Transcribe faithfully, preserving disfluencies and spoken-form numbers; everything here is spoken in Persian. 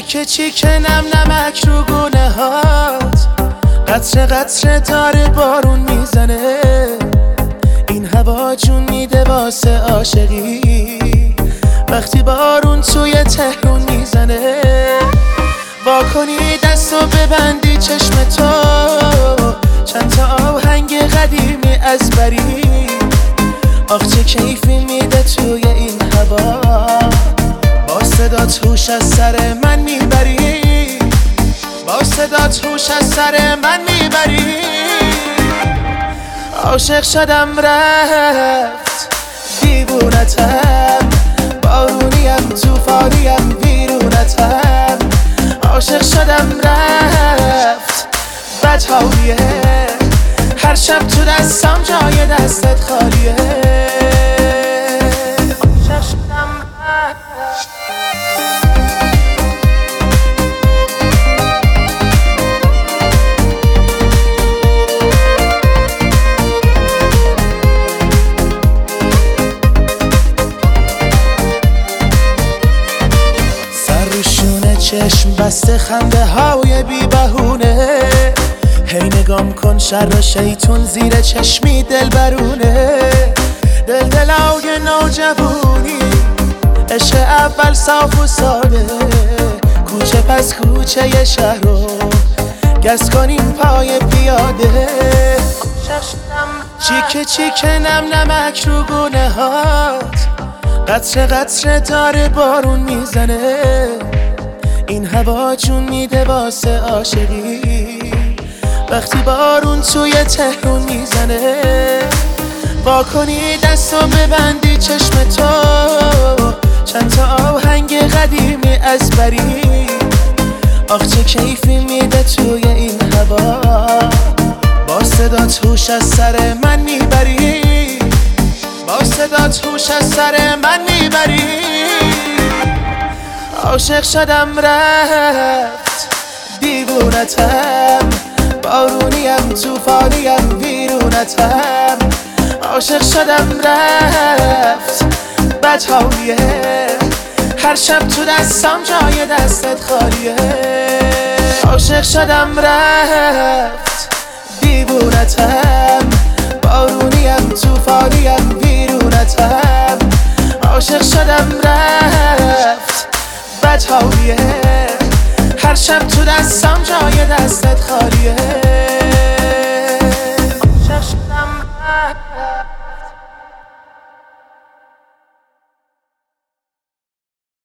چیکه چیکه نم نمک رو گونه هات، قطره قطره داره بارون میزنه، این هوا جون میده واسه عاشقی وقتی بارون توی تهرون میزنه. وا کنی دستو ببندی چشم تو، چند تا آهنگ قدیمی از بری، آخ چه کیفی میده توی این هوا، با صدات هوش از سر من میبری، با صدات هوش از سر من میبری. عاشق شدم رفت دیوونتم، بارونیم توفانیم ویرونتم، عاشق شدم رفت بدحالیه، هر شب تو دستم جای دستت خالیه. عاشق شدم رفت چشم بسته خنده های بی بهونه، هی نگام کن شر شیطون زیر چشمی دل برونه، دل دلای نوجوانی عشق اول صاف و ساده، کوچه پس کوچه ی شهر رو گز کنیم پای پیاده. چیکه چیکه نم نمک رو گونه هات، قطره قطره داره بارون میزنه، این هوا جون میده واسه عاشقی وقتی بارون توی تهرون میزنه. وا کنی دستو ببندی چشم تو، چند تا آهنگ قدیمی از بری، آخ چه کیفی میده توی این هوا، با صدات هوش از سر من میبری، با صدات هوش از سر من میبری. عاشق شدم رفت دیوونتم، بارونیم توفانیم ویرونتم، عاشق شدم رفت بدحالیه، هر شب تو دستم جای دستت خالیه. عاشق شدم رفت دیوونتم، بارونیم توفانیم ویرونتم، عاشق شدم رفت بدحالیه، هر شب تو دستم جای دستت خالیه. عاشق شدم